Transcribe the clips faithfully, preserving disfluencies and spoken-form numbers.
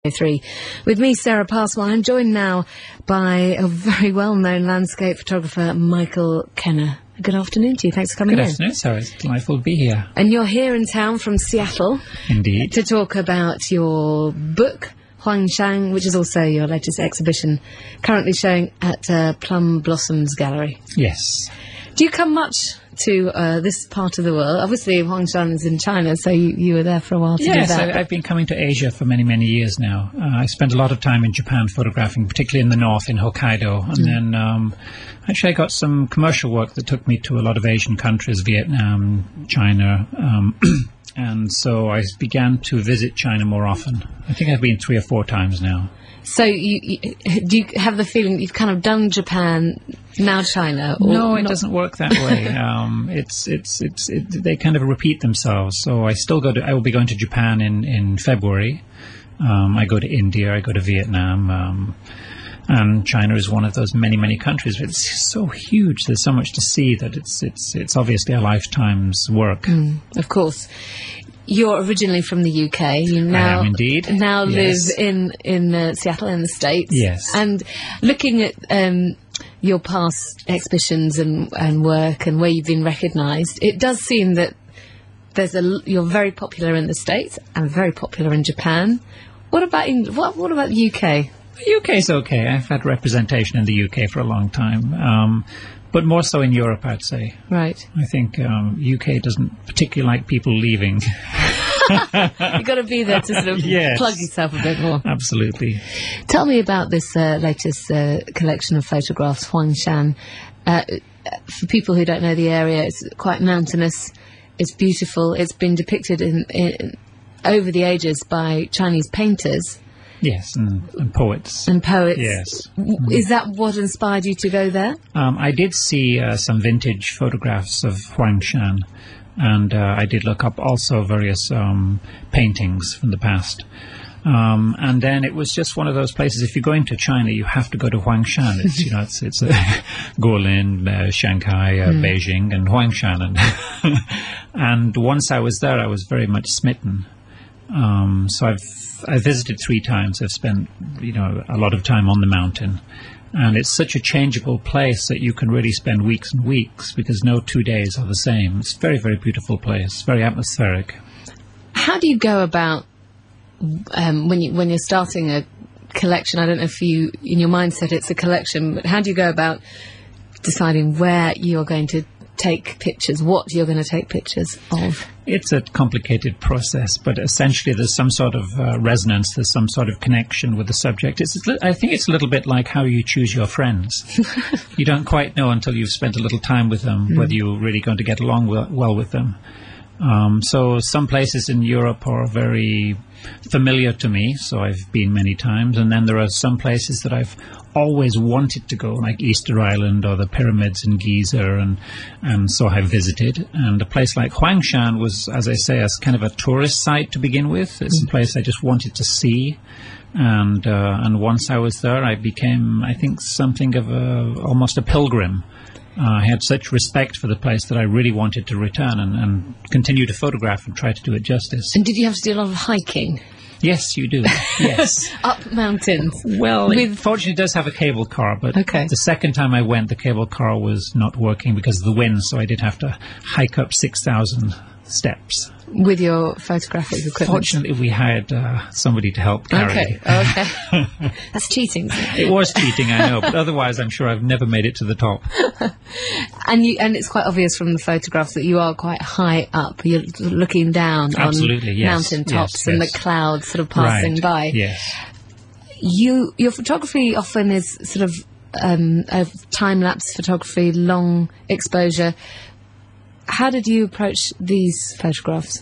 Three. With me, Sarah Passmore. I'm joined now by a very well-known landscape photographer, Michael Kenner. Good afternoon to you. Thanks for coming Good in. Good afternoon, Sarah. It's delightful to be here. And you're here in town from Seattle. Indeed. To talk about your book, Huangshan, which is also your latest exhibition, currently showing at uh, Plum Blossoms Gallery. Yes. Do you come much to uh, this part of the world? Obviously, Huangshan is in China, so you, you were there for a while to yes, do that. Yes, I've been coming to Asia for many, many years now. Uh, I spent a lot of time in Japan photographing, particularly in the north, in Hokkaido. And mm. then um, actually I got some commercial work that took me to a lot of Asian countries, Vietnam, China. Um, and so I began to visit China more often. I think I've been three or four times now. So you, you, do you have the feeling you've kind of done Japan, now China? Or no, it not? doesn't work that way. um, it's it's it's it, they kind of repeat themselves. So I still go to. I will be going to Japan in in February. Um, I go to India. I go to Vietnam. Um, and China is one of those many many countries. It's so huge. There's so much to see that it's it's it's obviously a lifetime's work. Mm, of course. You're originally from the U K. You now I am indeed. now yes. live in in uh, Seattle in the States. Yes. And looking at um, your past exhibitions and and work and where you've been recognised, it does seem that there's a you're very popular in the States and very popular in Japan. What about in, what what about the U K? The U K is okay. I've had representation in the U K for a long time. Um, But more so in Europe, I'd say. Right. I think um, U K doesn't particularly like people leaving. You've got to be there to sort of yes. plug yourself a bit more. Absolutely. Tell me about this uh, latest uh, collection of photographs, Huangshan. Uh, for people who don't know the area, it's quite mountainous. It's beautiful. It's been depicted in, in over the ages by Chinese painters. Yes, and, and poets. And poets. Yes. Is that what inspired you to go there? Um, I did see uh, some vintage photographs of Huangshan, and uh, I did look up also various um, paintings from the past. Um, and then it was just one of those places, if you're going to China, you have to go to Huangshan. It's, you know, it's, it's uh, Guilin, uh, Shanghai, uh, mm. Beijing, and Huangshan. And, and once I was there, I was very much smitten. Um, so I've I visited three times. I've spent, you know, a lot of time on the mountain. And it's such a changeable place that you can really spend weeks and weeks because no two days are the same. It's a very, very beautiful place, very atmospheric. How do you go about, um, when, you, when you're starting a collection, I don't know if you, in your mindset it's a collection, but how do you go about deciding where you're going to take pictures, what you're going to take pictures of? It's a complicated process, but essentially there's some sort of uh, resonance, there's some sort of connection with the subject. It's, I think it's a little bit like how you choose your friends. You don't quite know until you've spent a little time with them mm. whether you're really going to get along well, well with them. Um, so some places in Europe are very familiar to me, so I've been many times, and then there are some places that I've always wanted to go, like Easter Island or the pyramids in Giza, and and so I've visited. And a place like Huangshan was, as I say, as kind of a tourist site to begin with. It's mm. a place I just wanted to see, and uh, and once I was there, I became, I think, something of a almost a pilgrim. Uh, I had such respect for the place that I really wanted to return and, and continue to photograph and try to do it justice. And did you have to do a lot of hiking? Yes, you do. Yes. Up mountains? Well, With it fortunately does have a cable car, but okay. the second time I went, the cable car was not working because of the wind, so I did have to hike up six thousand steps. With your photographic equipment? Fortunately, we hired uh, somebody to help carry. Okay, okay. That's cheating. It was cheating, I know, but otherwise I'm sure I've never made it to the top. and you, and it's quite obvious from the photographs that you are quite high up. You're looking down Absolutely, on yes, mountain tops yes, and yes. the clouds sort of passing right. by. Yes. You, your photography often is sort of um, of time-lapse photography, long exposure. How did you approach these photographs?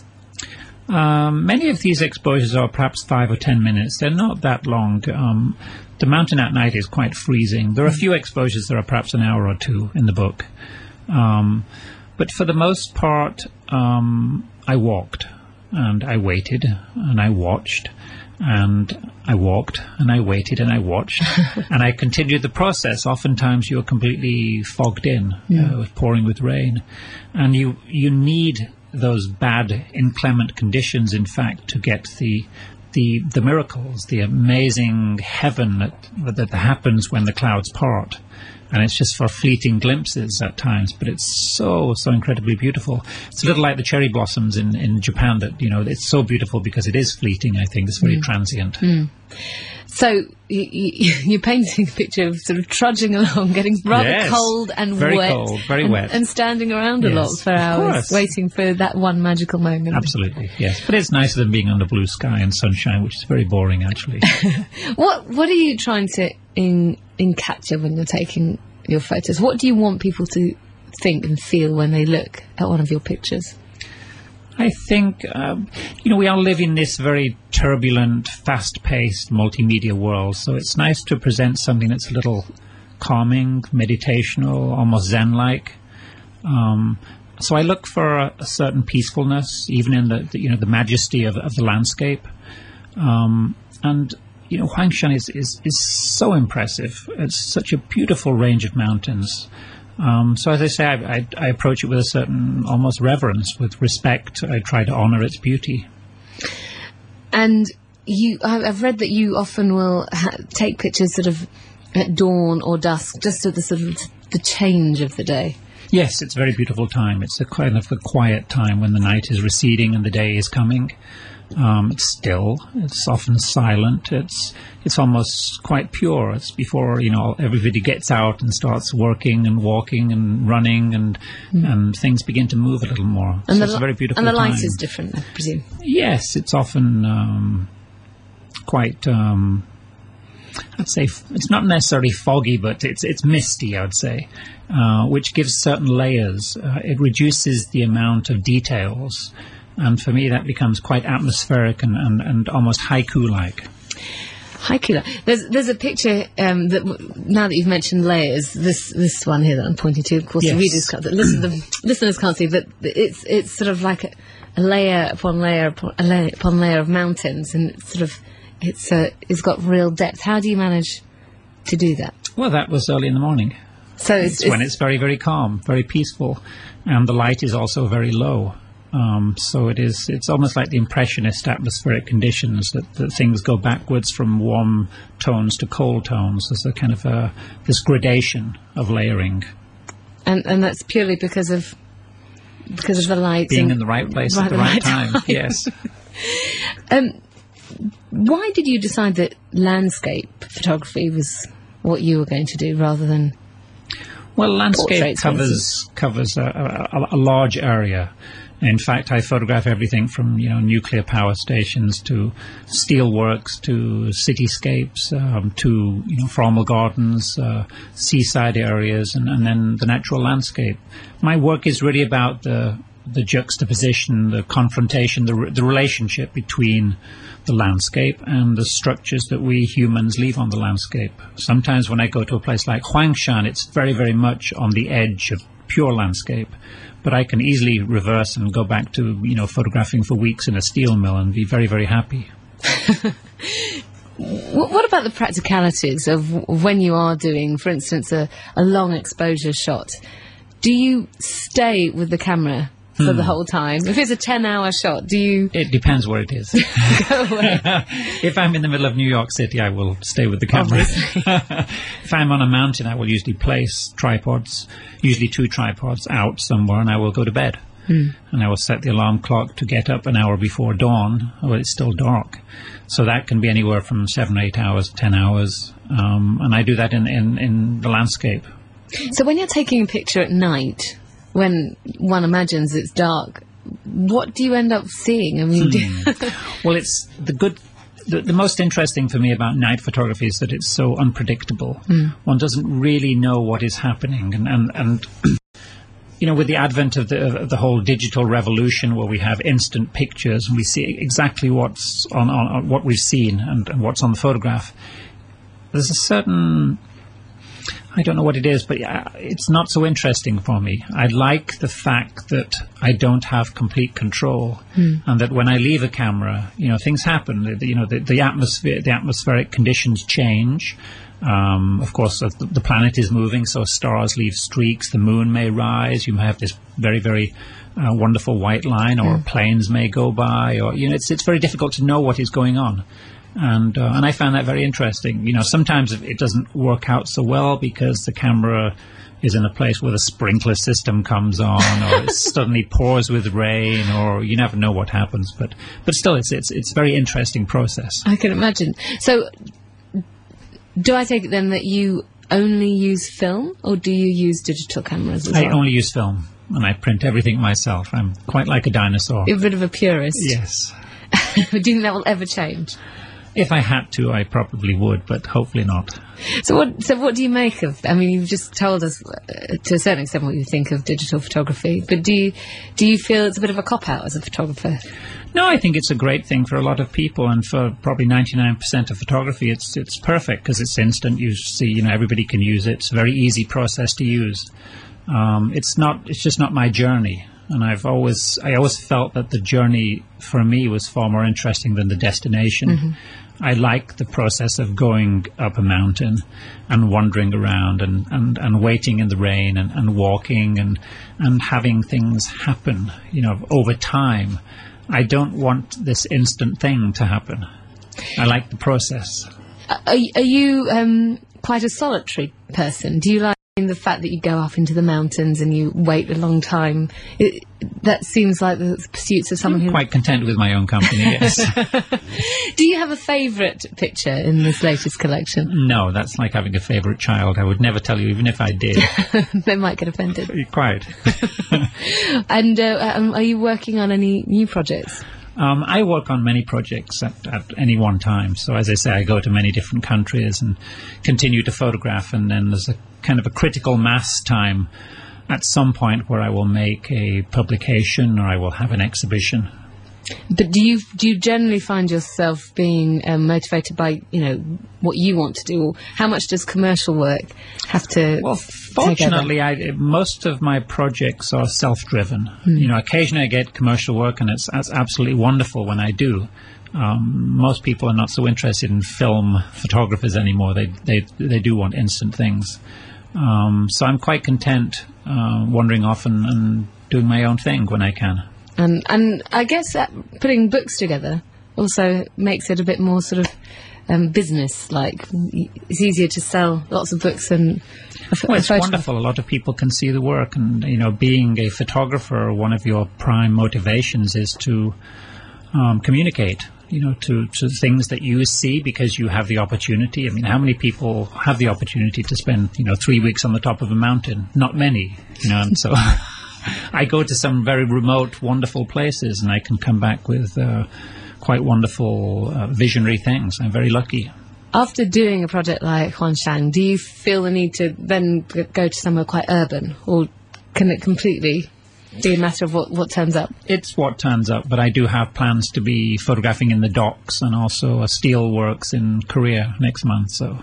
Um, many of these exposures are perhaps five or ten minutes. They're not that long. Um, the mountain at night is quite freezing. There are a few exposures that are perhaps an hour or two in the book. Um, but for the most part, um, I walked and I waited and I watched and I walked and I waited and I watched and I continued the process. Oftentimes you're completely fogged in, yeah. uh, with pouring with rain, and you you need those bad inclement conditions, in fact, to get the the the miracles, the amazing heaven that that happens when the clouds part. And it's just for fleeting glimpses at times, but it's so, so incredibly beautiful. It's a little like the cherry blossoms in, in Japan that, you know, it's so beautiful because it is fleeting, I think. It's very mm. transient. Mm. So you, you, you're painting a picture of sort of trudging along, getting rather yes, cold and very wet. Very cold, very and, wet. And standing around yes, a lot for hours, waiting for that one magical moment. Absolutely, yes. But it's nicer than being under blue sky and sunshine, which is very boring, actually. What What are you trying to in, in capture when you're taking your photos? What do you want people to think and feel when they look at one of your pictures? I think, um, you know, we all live in this very turbulent, fast-paced multimedia world, so it's nice to present something that's a little calming, meditational, almost Zen-like. Um, so I look for a, a certain peacefulness, even in the, the you know the majesty of, of the landscape. Um, and you know, Huangshan is, is is so impressive. It's such a beautiful range of mountains. Um, so as I say, I, I, I approach it with a certain almost reverence, with respect. I try to honour its beauty. And you, I've read that you often will ha- take pictures sort of at dawn or dusk, just at the sort of the change of the day. Yes, it's a very beautiful time. It's a kind of a quiet time when the night is receding and the day is coming. Um, it's still. It's often silent. It's it's almost quite pure. It's before, you know, everybody gets out and starts working and walking and running, and mm. and things begin to move a little more. And so the, it's a very beautiful And the light time. is different, I presume. Yes, it's often um, quite. Um, I'd say f- it's not necessarily foggy, but it's it's misty, I would say, uh, which gives certain layers. Uh, it reduces the amount of details. And for me, that becomes quite atmospheric and, and, and almost haiku-like. Haiku. There's there's a picture um, that w- now that you've mentioned layers, this this one here that I'm pointing to, of course, yes. the readers can't, the, listen, the listeners can't see, but it's it's sort of like a, a layer upon layer upon a layer upon layer of mountains, and it's sort of it's uh, it's got real depth. How do you manage to do that? Well, that was early in the morning. So it's, it's, it's when it's very very calm, very peaceful, and the light is also very low. Um, so it is. It's almost like the impressionist atmospheric conditions that, that things go backwards from warm tones to cold tones. There's a kind of a, this gradation of layering, and and that's purely because of because of the light being and in the right place right at the right, right time. time. Yes. um, why did you decide that landscape photography was what you were going to do rather than? Well, landscape portraits, covers covers a, a, a large area. In fact, I photograph everything from, you know, nuclear power stations to steelworks to cityscapes um, to, you know, formal gardens, uh, seaside areas, and, and then the natural landscape. My work is really about the the juxtaposition, the confrontation, the re- the relationship between the landscape and the structures that we humans leave on the landscape. Sometimes when I go to a place like Huangshan, it's very, very much on the edge of pure landscape. But I can easily reverse and go back to, you know, photographing for weeks in a steel mill and be very, very happy. What about the practicalities of when you are doing, for instance, a, a long exposure shot? Do you stay with the camera for hmm. the whole time? If it's a ten-hour shot, do you... It depends where it is. Go away. If I'm in the middle of New York City, I will stay with the camera. If I'm on a mountain, I will usually place tripods, usually two tripods, out somewhere, and I will go to bed. Hmm. And I will set the alarm clock to get up an hour before dawn, when it's still dark. So that can be anywhere from seven, eight hours, ten hours. Um, and I do that in, in, in the landscape. So when you're taking a picture at night, when one imagines it's dark, what do you end up seeing? I mean, hmm. well, it's the good. The, the most interesting for me about night photography is that it's so unpredictable. Mm. One doesn't really know what is happening, and and, and you know, with the advent of the of the whole digital revolution, where we have instant pictures and we see exactly what's on, on, on what we've seen and, and what's on the photograph, there's a certain, I don't know what it is, but it's not so interesting for me. I like the fact that I don't have complete control, mm. and that when I leave a camera, you know, things happen. You know, the, the atmosphere, the atmospheric conditions change. Um, of course, uh, the, the planet is moving, so stars leave streaks. The moon may rise. You may have this very, very a wonderful white line, or Mm. planes may go by, or you know, it's it's very difficult to know what is going on. And uh, and I found that very interesting. You know, sometimes it doesn't work out so well because the camera is in a place where the sprinkler system comes on, or it suddenly pours with rain, or you never know what happens. But but still, it's it's it's a very interesting process. I can imagine. So, do I take it then that you only use film, or do you use digital cameras as I well? only use film, and I print everything myself. I'm quite like a dinosaur. You're a bit of a purist. Yes. Do you think that will ever change? If I had to, I probably would, but hopefully not. So what? So what do you make of? I mean, you've just told us uh, to a certain extent what you think of digital photography, but do you do you feel it's a bit of a cop out as a photographer? No, I think it's a great thing for a lot of people, and for probably ninety-nine percent of photography, it's it's perfect because it's instant. You see, you know, everybody can use it. It's a very easy process to use. Um, it's not. It's just not my journey, and I've always I always felt that the journey for me was far more interesting than the destination. Mm-hmm. I like the process of going up a mountain and wandering around and, and, and waiting in the rain and, and walking and and having things happen, you know, over time. I don't want this instant thing to happen. I like the process. Are, are you um, quite a solitary person? Do you like the fact that you go off into the mountains and you wait a long time? It, that seems like the pursuits of someone I'm who... quite content with my own company, yes. Do you have a favourite picture in this latest collection? No, that's like having a favourite child. I would never tell you, even if I did. They might get offended. Quite. And uh, um, are you working on any new projects? Um, I work on many projects at, at any one time. So as I say, I go to many different countries and continue to photograph, and then there's a kind of a critical mass time at some point where I will make a publication or I will have an exhibition. But do you do you generally find yourself being um, motivated by, you know, what you want to do, or how much does commercial work have to? Well, fortunately, I, most of my projects are self-driven. Mm. You know, occasionally I get commercial work, and it's, it's absolutely wonderful when I do. Um, most people are not so interested in film photographers anymore. They they they do want instant things. Um, so I'm quite content uh, wandering off and, and doing my own thing when I can. And and I guess that putting books together also makes it a bit more sort of um, business-like. It's easier to sell lots of books than a, Well, a it's photograph. wonderful. A lot of people can see the work, and you know, being a photographer, one of your prime motivations is to um, communicate. You know, to, to things that you see because you have the opportunity. I mean, how many people have the opportunity to spend, you know, three weeks on the top of a mountain? Not many, you know, and so I go to some very remote, wonderful places, and I can come back with uh, quite wonderful, uh, visionary things. I'm very lucky. After doing a project like Huangshan, do you feel the need to then g- go to somewhere quite urban, or can it completely be a matter of what, what turns up? It's what turns up, but I do have plans to be photographing in the docks and also a steel works in Korea next month, so...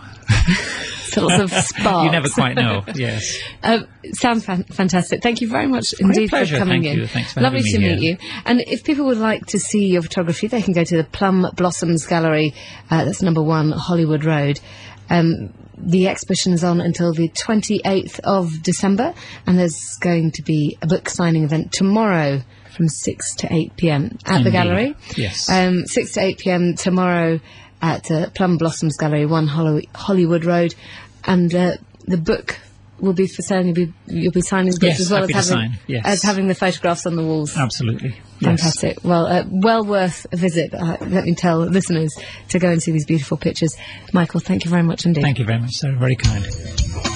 So lots of sparks. You never quite know, yes. Um, sounds fan- fantastic. Thank you very much Great indeed pleasure. for coming Thank in. you. Thanks for Lovely having to me meet here. you. And if people would like to see your photography, they can go to the Plum Blossoms Gallery. Uh, that's number one, Hollywood Road. Um, the exhibition is on until the twenty-eighth of December, and there's going to be a book signing event tomorrow from six to eight p.m. at Indeed. the gallery. Yes. Um, six to eight p.m. tomorrow at uh, Plum Blossoms Gallery, one Holly- Hollywood Road. And uh, the book will be for sale, and you'll be, you'll be signing the book Yes, as well as happy to having, sign, yes. as having the photographs on the walls. Absolutely. Yes. Fantastic. Well, uh, well worth a visit, uh, let me tell listeners, to go and see these beautiful pictures. Michael, thank you very much indeed. Thank you very much, sir. Very kind.